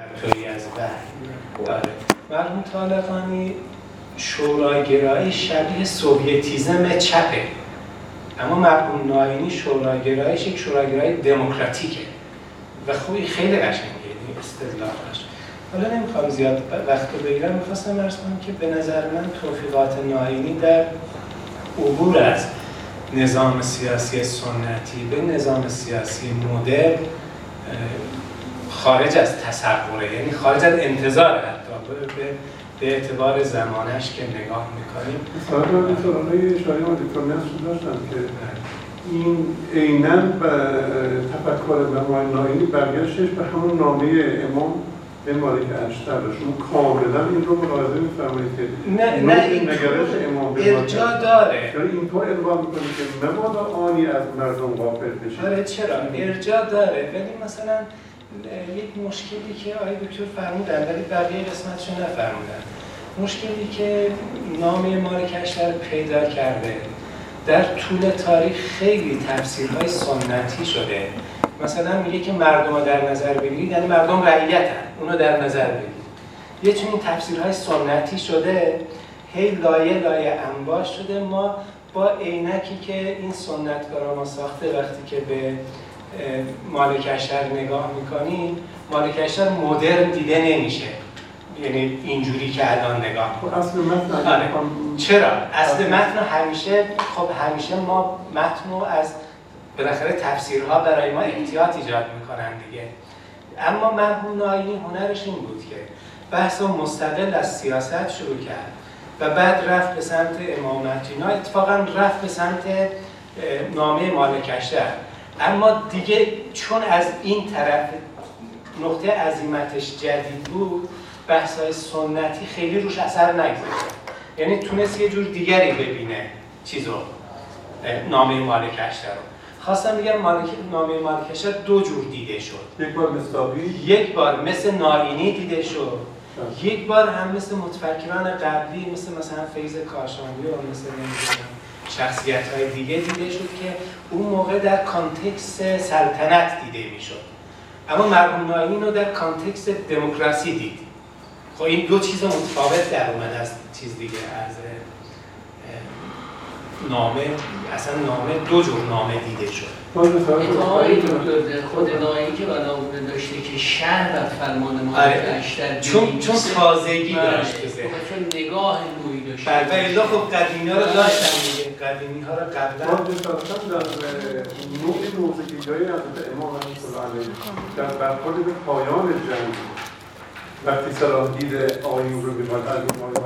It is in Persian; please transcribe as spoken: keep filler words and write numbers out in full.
پرتویی از وحی داره. مرحوم طالقانی شوراگرایی شبیه سوویتیزم چپه، اما مرحوم ناینی شوراگرایش یک شوراگرایی دموکراتیکه و خوبی خیلی قشنگه این استدلالش. حالا نمیخوام زیاد وقت رو بگیرم، میخواستم عرض کنم که به نظر من توفیقات ناینی در عبور از نظام سیاسی سنتی به نظام سیاسی مدرن خارج از تصوره، یعنی خارج از انتظار حتی به به اعتبار زمانش که نگاه میکنیم. مثلا دکترانه شاهی و دکتر نصر داشتن که این عیناً به تفکر امام ناینی برگشتش به همون نامه امام به مالک اشتر. شما کاملا این رو ملاحظه می‌فرمایید که نه نه این نگرش امام به ارجاع داره، یعنی اینطور القا می‌کنه که مبادا آنی از مردم غافل بشه. آره چرا ارجاع داره، ولی مثلا یک مشکلی که آقای دکتر فرمودن ولی بقیه قسمتشو نفرمودن، مشکلی که نامه مالک اشتر پیدا کرده در طول تاریخ خیلی تفسیرهای سنتی شده. مثلا میگه که مردم رو در نظر بگیرید، یعنی مردم رعیتن، اونو در نظر بگیرید. یه چنین تفسیرهای سنتی شده، هی لایه لایه انباش شده. ما با عینکی که این سنتگرا ما ساخته وقتی که به مالک اشتر نگاه میکنیم، مالک اشتر مدرن دیده نمیشه، یعنی اینجوری که الان نگاه کنیم. اصل متن آره. چرا؟ اصل متن همیشه، خب همیشه ما متن رو از بالاخره تفسیرها برای ما احتیاط ایجاد میکنن دیگه. اما مرحوم ناینی هنرش این بود که بحث رو مستقل از سیاست شروع کرد و بعد رفت به سمت امامت. اینا اتفاقا رفت به سمت نامه مالک اشتر، اما دیگه چون از این طرف نقطه عظیمتش جدید بود، بحث‌های سنتی خیلی روش اثر نگذاشت، یعنی تونست یه جور دیگری ببینه چیزو، نامه مالک اشتر رو. خواستم بگم مالک نامه مالک اشتر دو جور دیده شد. یک بار مصداقی، یک بار مثل ناینی دیده شد، یک بار هم مثل متفکران قبلی مثل مثلا فیض کاشانی و مثل شخصیت‌های دیگه دیده شد که اون موقع در کانتکست سلطنت دیده میشد. اما مرحوم ناینی رو در کانتکست دموکراسی دید. خب این دو چیز متفاوت در اومد از چیز دیگه، از نامه، اصلا نامه دو جور نامه دیده شد. اتهامای دکتر خود ناینی که بنابونه داشته که شهر و فرمان مالک اشتر چون چون تازگی داشت بزه، چون نگاه نوعی داشت. بله الا خب قدیمی ها رو داشتن دیگه، قدیمی ها رو قبلا ما داشتن در نوع موسیقی‌های حضرت امام علیه در برخورد به پایان جنگ وقتی صلاح دید آیون رو به بعد از